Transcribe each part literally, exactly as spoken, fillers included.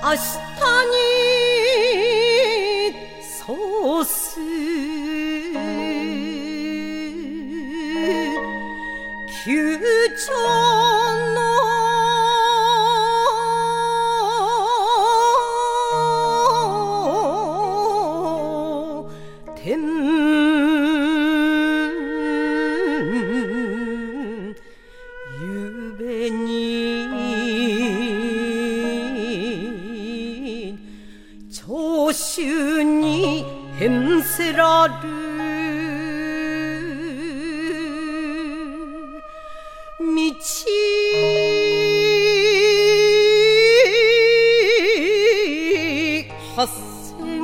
明日にそうす九丁の天ゆべに長州に変せらる道八千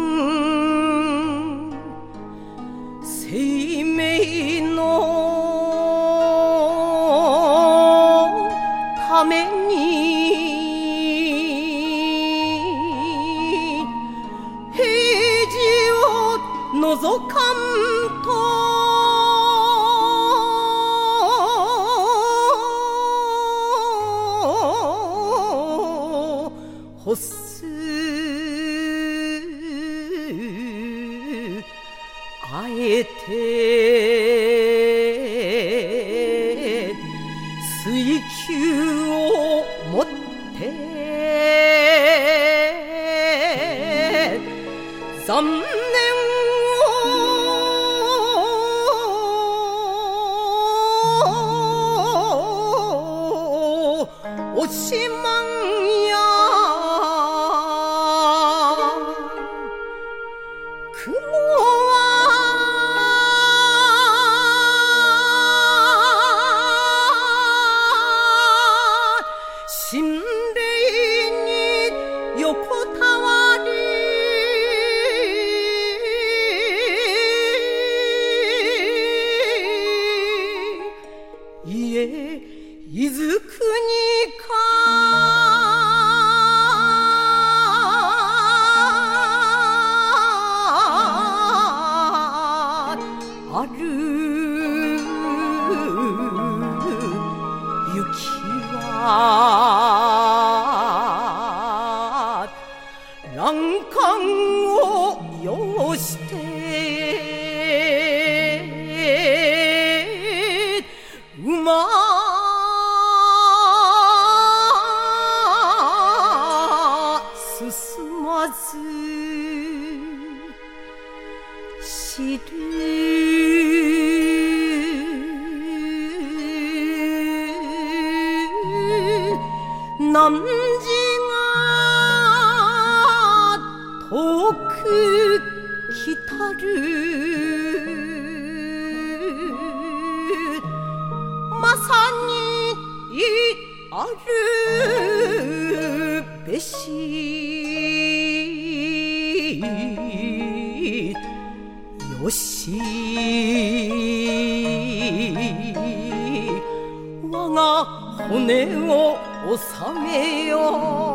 生命のために平時を覗かんと欲すあえて水球を持って残念をおしまんや雲は心霊に横たわり家伊豆国かある雪は欄干を擁して馬進まず知る何時が遠く来たるまさにあるべしよし我が骨を納めよ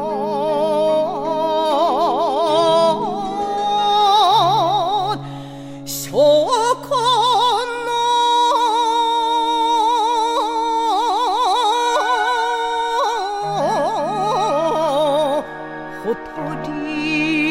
う証拠のほとり